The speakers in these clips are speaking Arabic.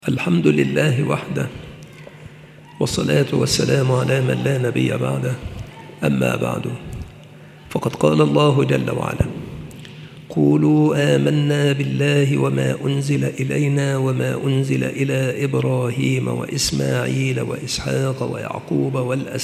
الحمد لله وحده، والصلاة والسلام على من لا نبي بعده. أما بعد، فقد قال الله جل وعلا: قولوا آمنا بالله وما أنزل إلينا وما أنزل إلى إبراهيم وإسماعيل وإسحاق ويعقوب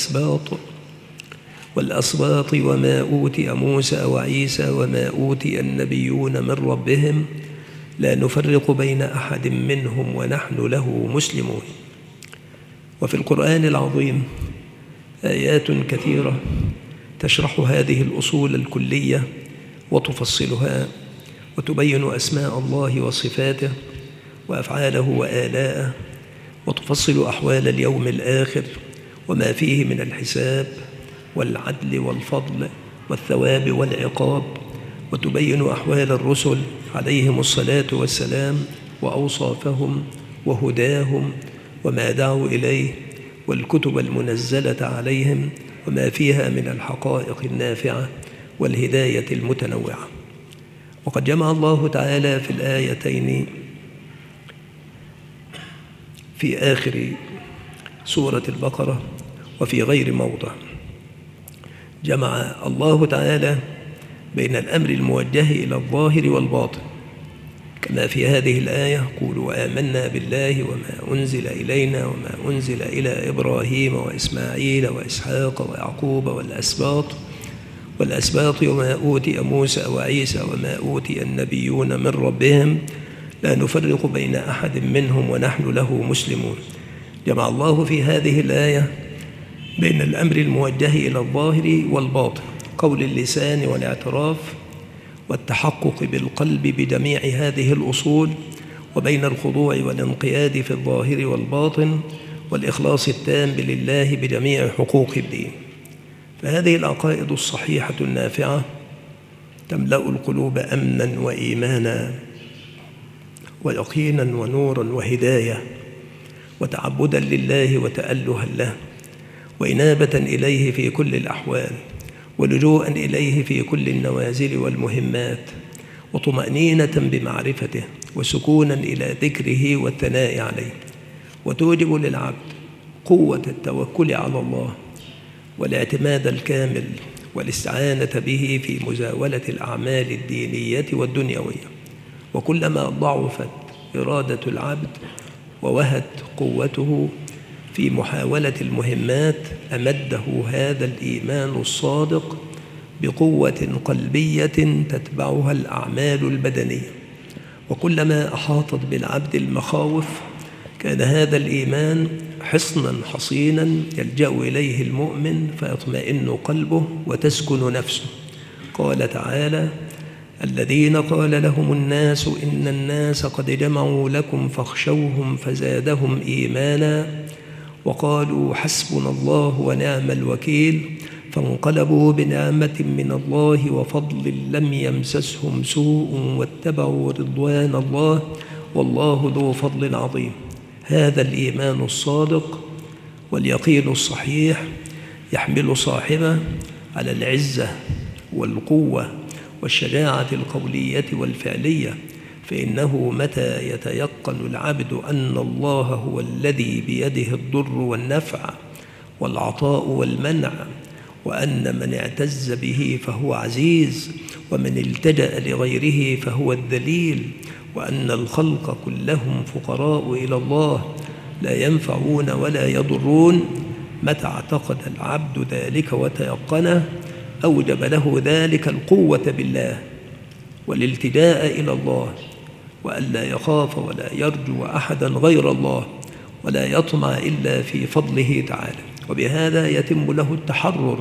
والأسباط وما أوتي موسى وعيسى وما أوتي النبيون من ربهم لا نفرق بين أحد منهم ونحن له مسلمون. وفي القرآن العظيم آيات كثيرة تشرح هذه الأصول الكلية وتفصلها وتبين أسماء الله وصفاته وأفعاله وآلاءه، وتفصل أحوال اليوم الآخر وما فيه من الحساب والعدل والفضل والثواب والعقاب، وتبين أحوال الرسل عليهم الصلاة والسلام وأوصافهم وهداهم وما دعوا إليه، والكتب المنزلة عليهم وما فيها من الحقائق النافعة والهداية المتنوعة. وقد جمع الله تعالى في الآيتين في آخر سورة البقرة وفي غير موضع، جمع الله تعالى بين الأمر الموجه إلى الظاهر والباطن، كما في هذه الآية: قولوا آمنا بالله وما أنزل إلينا وما أنزل إلى إبراهيم وإسماعيل وإسحاق ويعقوب والأسباط وما أوتي موسى وعيسى وما أوتي النبيون من ربهم لا نفرق بين أحد منهم ونحن له مسلمون. جمع الله في هذه الآية بين الأمر الموجه إلى الظاهر والباطن، قول اللسان والاعتراف والتحقق بالقلب بجميع هذه الأصول، وبين الخضوع والانقياد في الظاهر والباطن والإخلاص التام لله بجميع حقوق الدين. فهذه العقائد الصحيحة النافعة تملأ القلوب أمنا وإيمانا ويقينا ونورا وهداية وتعبدا لله وتألها له وإنابة إليه في كل الأحوال ولجوءا إليه في كل النوازل والمهمات، وطمأنينة بمعرفته وسكونا إلى ذكره والثناء عليه، وتوجب للعبد قوة التوكل على الله والاعتماد الكامل والاستعانة به في مزاولة الأعمال الدينية والدنيوية. وكلما ضعفت إرادة العبد ووهت قوته في محاولة المهمات أمده هذا الإيمان الصادق بقوة قلبية تتبعها الأعمال البدنية. وكلما أحاطت بالعبد المخاوف كان هذا الإيمان حصنا حصينا يلجأ إليه المؤمن فيطمئن قلبه وتسكن نفسه. قال تعالى: الذين قال لهم الناس إن الناس قد جمعوا لكم فاخشوهم فزادهم إيمانا وقالوا حسبنا الله ونعم الوكيل فانقلبوا بنعمة من الله وفضل لم يمسسهم سوء واتبعوا رضوان الله والله ذو فضل عظيم. هذا الإيمان الصادق واليقين الصحيح يحمل صاحبه على العزة والقوة والشجاعة القولية والفعلية، فإنه متى يتيقن العبد أن الله هو الذي بيده الضر والنفع والعطاء والمنع، وأن من اعتز به فهو عزيز ومن التجأ لغيره فهو الذليل، وأن الخلق كلهم فقراء إلى الله لا ينفعون ولا يضرون، متى اعتقد العبد ذلك وتيقنه أوجب له ذلك القوة بالله والالتجاء إلى الله، وألا يخاف ولا يرجو أحدا غير الله ولا يطمع إلا في فضله تعالى. وبهذا يتم له التحرر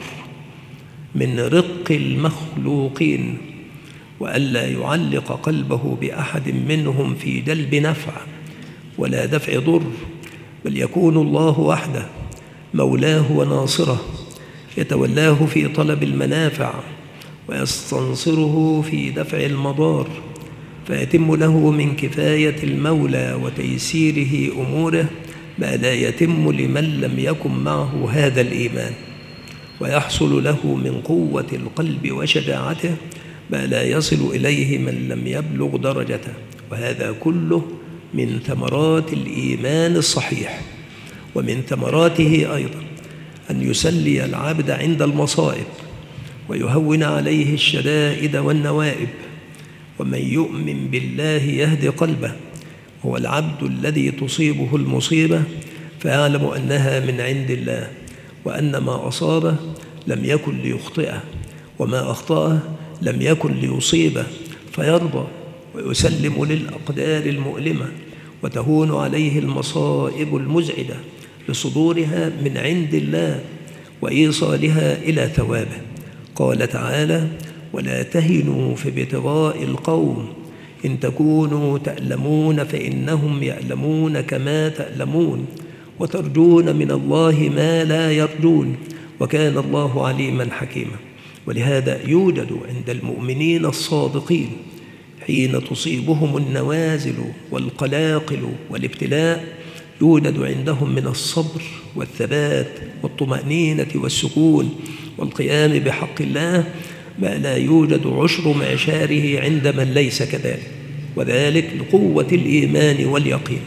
من رق المخلوقين، وألا يعلق قلبه بأحد منهم في جلب نفع ولا دفع ضر، بل يكون الله وحده مولاه وناصره يتولاه في طلب المنافع ويستنصره في دفع المضار، فيتم له من كفاية المولى وتيسيره أموره ما لا يتم لمن لم يكن معه هذا الإيمان، ويحصل له من قوة القلب وشجاعته ما لا يصل إليه من لم يبلغ درجته، وهذا كله من ثمرات الإيمان الصحيح. ومن ثمراته أيضا أن يسلي العبد عند المصائب ويهون عليه الشدائد والنوائب. ومن يؤمن بالله يهد قلبه. هو العبد الذي تصيبه المصيبة فيعلم أنها من عند الله، وأن ما أصابه لم يكن ليخطئه، وما أخطأه لم يكن ليصيبه، فيرضى ويسلم للأقدار المؤلمة، وتهون عليه المصائب المزعجة لصدورها من عند الله وإيصالها إلى ثوابه. قال تعالى: ولا تهنوا في ابتغاء القوم إن تكونوا تألمون فإنهم يألمون كما تألمون وترجون من الله ما لا يرجون وكان الله عليما حكيما. ولهذا يوجد عند المؤمنين الصادقين حين تصيبهم النوازل والقلاقل والابتلاء يوجد عندهم من الصبر والثبات والطمأنينة والسكون والقيام بحق الله ما لا يوجد عشر معشاره عند من ليس كذلك، وذلك لقوة الإيمان واليقين.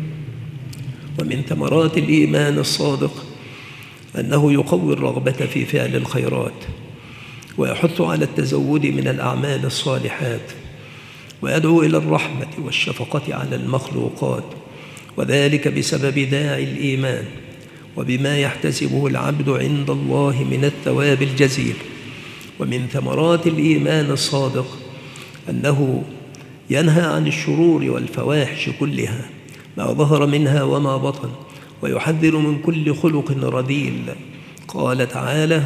ومن ثمرات الإيمان الصادق أنه يقوي الرغبة في فعل الخيرات، ويحث على التزود من الأعمال الصالحات، ويدعو إلى الرحمة والشفقة على المخلوقات، وذلك بسبب داعي الإيمان وبما يحتسبه العبد عند الله من الثواب الجزيل. ومن ثمرات الإيمان الصادق أنه ينهى عن الشرور والفواحش كلها ما ظهر منها وما بطن، ويحذر من كل خلق رذيل. قال تعالى: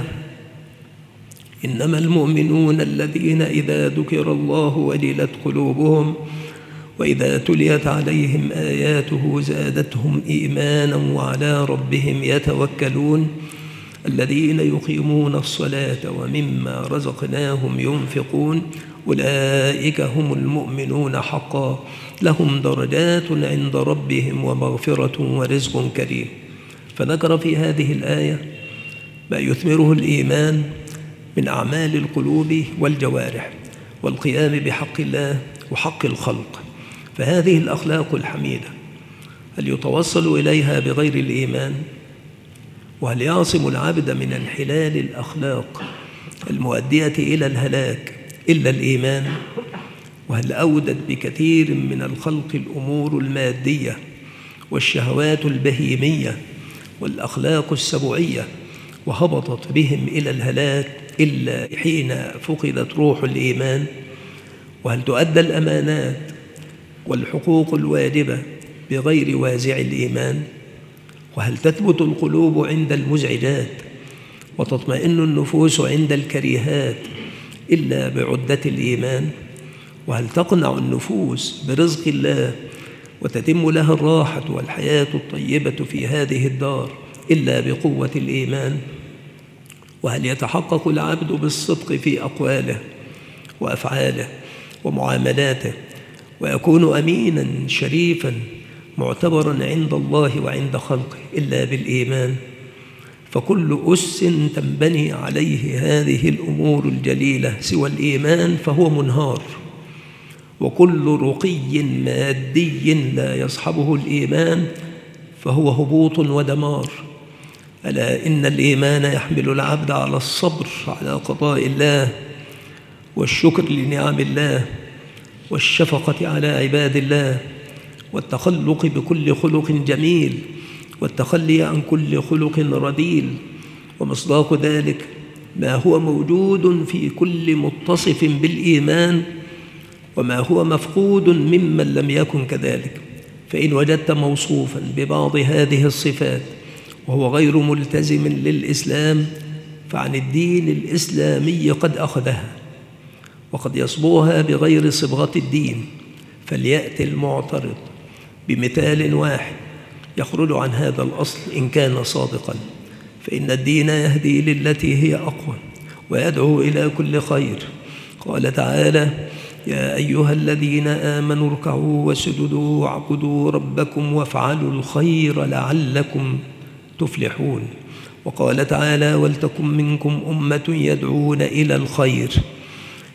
إنما المؤمنون الذين إذا ذكر الله وجلت قلوبهم وإذا تليت عليهم آياته زادتهم إيمانا وعلى ربهم يتوكلون الذين يقيمون الصلاة ومما رزقناهم ينفقون أولئك هم المؤمنون حقا لهم درجات عند ربهم ومغفرة ورزق كريم. فذكر في هذه الآية ما يثمره الإيمان من أعمال القلوب والجوارح والقيام بحق الله وحق الخلق. فهذه الأخلاق الحميدة هل يتوصل إليها بغير الإيمان؟ وهل يعصم العبد من انحلال الأخلاق المؤدية إلى الهلاك إلا الإيمان؟ وهل أودت بكثير من الخلق الأمور المادية والشهوات البهيمية والأخلاق السبوعية وهبطت بهم إلى الهلاك إلا حين فقدت روح الإيمان؟ وهل تؤدى الأمانات والحقوق الواجبة بغير وازع الإيمان؟ وهل تثبت القلوب عند المزعجات وتطمئن النفوس عند الكريهات إلا بعدة الإيمان؟ وهل تقنع النفوس برزق الله وتتم لها الراحة والحياة الطيبة في هذه الدار إلا بقوة الإيمان؟ وهل يتحقق العبد بالصدق في أقواله وأفعاله ومعاملاته ويكون أمينا شريفا معتبرا عند الله وعند خلقه إلا بالإيمان؟ فكل أس تنبني عليه هذه الأمور الجليلة سوى الإيمان فهو منهار، وكل رقي مادي لا يصحبه الإيمان فهو هبوط ودمار. ألا إن الإيمان يحمل العبد على الصبر على قضاء الله والشكر لنعم الله والشفقة على عباد الله والتخلق بكل خلق جميل والتخلي عن كل خلق رذيل. ومصداق ذلك ما هو موجود في كل متصف بالإيمان وما هو مفقود ممن لم يكن كذلك. فإن وجدت موصوفا ببعض هذه الصفات وهو غير ملتزم للإسلام فعن الدين الإسلامي قد أخذها، وقد يصبغها بغير صبغة الدين. فليأتي المعترض بمثال واحد يخرج عن هذا الأصل إن كان صادقا، فإن الدين يهدي للتي هي أقوى ويدعو إلى كل خير. قال تعالى: يا أيها الذين آمنوا اركعوا واسجدوا واعبدوا ربكم وافعلوا الخير لعلكم تفلحون. وقال تعالى: ولتكن منكم أمة يدعون إلى الخير.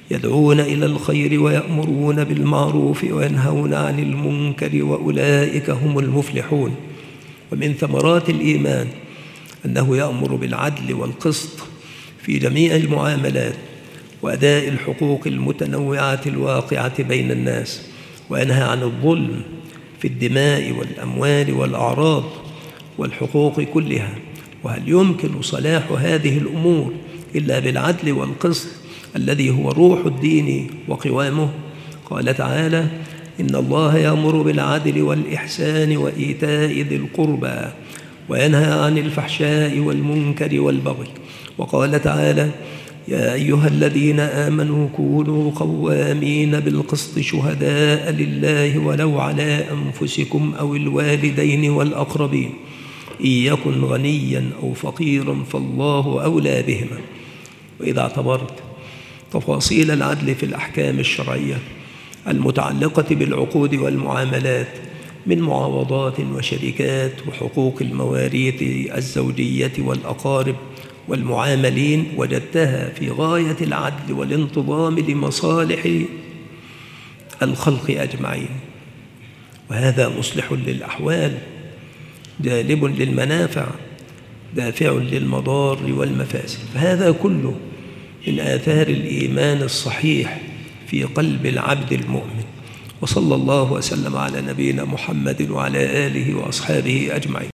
يدعون إلى الخير ويأمرون بالمعروف وينهون عن المنكر وأولئك هم المفلحون. ومن ثمرات الإيمان أنه يأمر بالعدل والقسط في جميع المعاملات وأداء الحقوق المتنوعة الواقعة بين الناس، وينهى عن الظلم في الدماء والأموال والأعراض والحقوق كلها. وهل يمكن صلاح هذه الأمور إلا بالعدل والقسط الذي هو روح الدين وقوامه؟ قال تعالى: إن الله يأمر بالعدل والإحسان وإيتاء ذي القربى وينهى عن الفحشاء والمنكر والبغي. وقال تعالى: يا أيها الذين آمنوا كونوا قوامين بالقسط شهداء لله ولو على أنفسكم أو الوالدين والأقربين إن يكن غنيا أو فقيرا فالله أولى بهما. وإذا اعتبرت تفاصيل العدل في الأحكام الشرعية المتعلقة بالعقود والمعاملات من معاوضات وشركات وحقوق المواريث الزوجية والأقارب والمعاملين، وجدتها في غاية العدل والانتظام لمصالح الخلق أجمعين. وهذا مصلح للأحوال، جالب للمنافع، دافع للمضار والمفاسد. فهذا كله من آثار الإيمان الصحيح في قلب العبد المؤمن. وصلى الله وسلم على نبينا محمد وعلى آله وأصحابه أجمعين.